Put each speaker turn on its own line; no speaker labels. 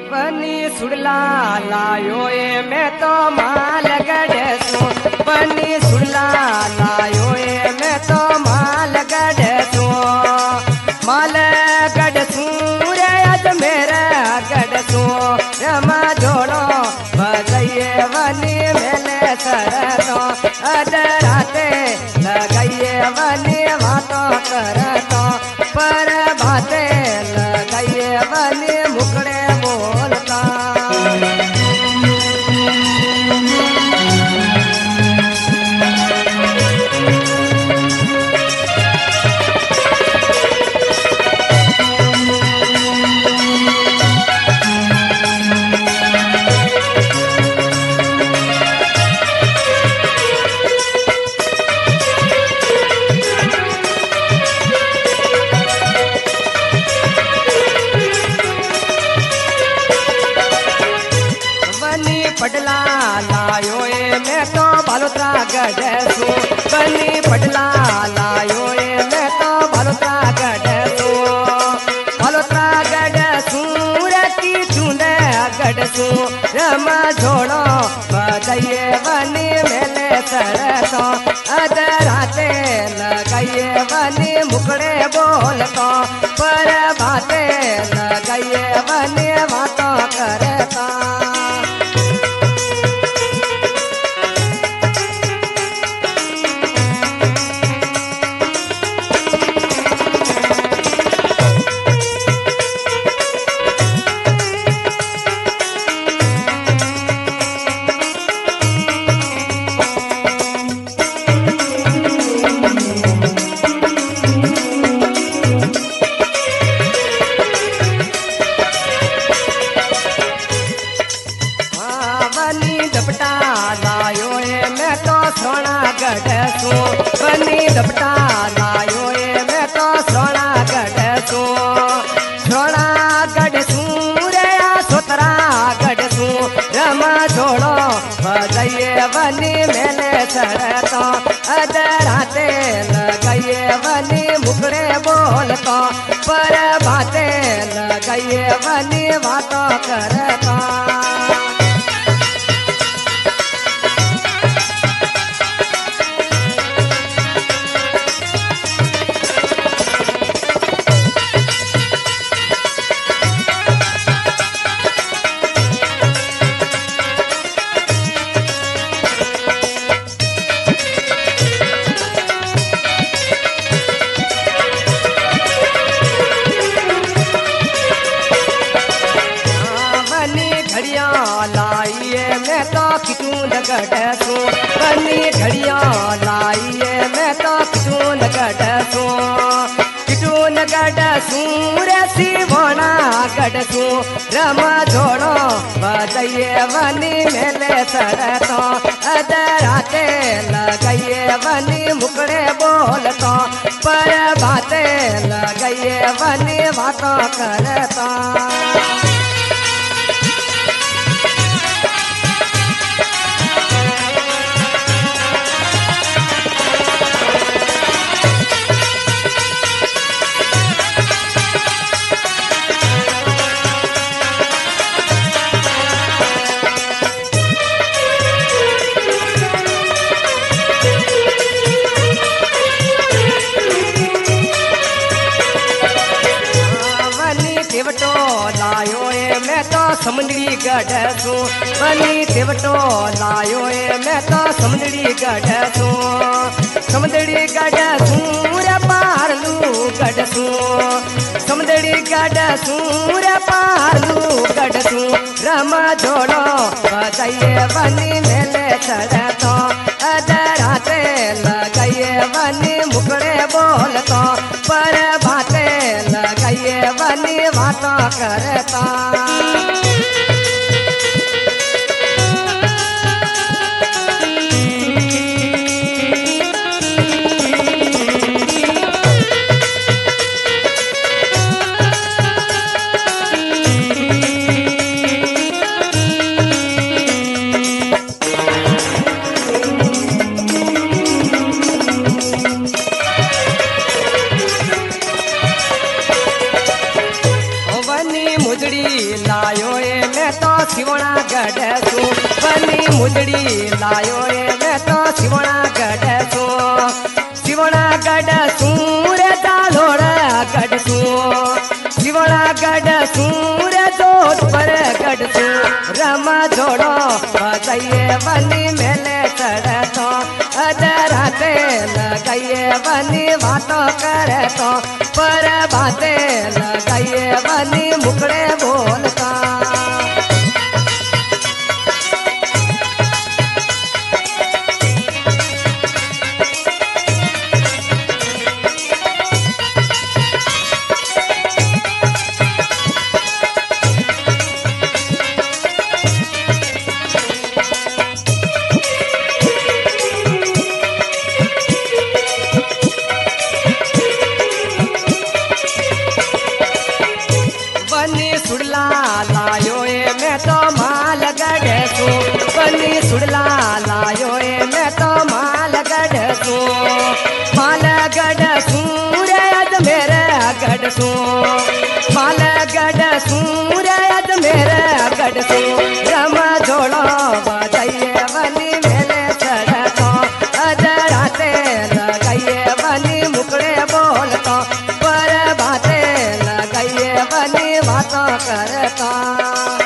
बनी सुड़ला लायो ए मैं तो माल गढ़सू बनी सुड़ला लायो ए मैं तो माल गढ़सू माल गढ़सू रे आज मेरा गढ़सू रमा जोड़ो बजाइए बनी मेले सरतो अदराते लगाइए बनी बातों करतो पर बाते लगाइए बनी मुकड़े बोलता पटला लायो ए मैं तो बालोत्रा गढ़सू बनी पटला लायो ए मैं तो बालोत्रा गढ़सू बालोत्रा गढ़सू रती चूंदे गढ़सू रमा झोड़ो बजाइए बनी मेले सरतो अदराते लगाइए बनी मुकड़े बोलतो पर बाते लगाइए बनी बातों करता दपटा लायो ए मैं तो सोना गढ़सू बनी दपटा लायो ए मैं तो सोना गढ़सू सोना गढ़सू रे सोतरा गढ़सू रमा छोड़ो बजाइए बनी मेले सरतो अदराते लगाइए बनी मुकड़े बोलतो पर बाते लगाइए बनी बातों करता लाइए मैं तो किटून गढ़सू बनी घड़िया लाइए मैं तो किटून गढ़सू रे सिवोना गढ़सू रमा झोड़ो बजाइए बनी मेले सरतो अदराते लगाइए बनी मुकड़े बोलतो पर बाते लगाइए बनी बातों करता लायो ए मैं तो समुंदरी गढ़सू बनी तिवटो लायो ए मैं तो समुंदरी गढ़सू रे पारलू गढ़सू समुंदरी गढ़सू रे पारलू गढ़सू रमा झोड़ो बजाइए बनी मेले सरतो अदराते लगाइए बनी मुकड़े बोलतो पर बाते लगाइए बनी बातों करता लायो मैं तो सिवणा गढ़ सू बनी मुदड़ी लायो मैं तो सिवणा गढ़ सू सिवणा गढ़ सू रे दालोड़ा गढ़ सू सिवणा गढ़ सू रे जोत पर गढ़ सू रमा जोड़ो बजाइए बनी मेले चढ़े तो अदराते लगाइए बनी बातों करे तो पर बातें लगाइए बनी मुकड़े बोलता सुड़ला लायो मैं तो माल गढ़ सू बनी सुड़ला लायो मैं तो माल गढ़ सू माल गढ़ सू रे अजमेर गढ़ सू माल गढ़ सू रे अजमेर गढ़ सू रमा जोड़ो बजाइए बनी मेले चढ़ तो अजराते लगाइए बनी मुकड़े बोलतो पर बातें लगाइए बनी बातों करता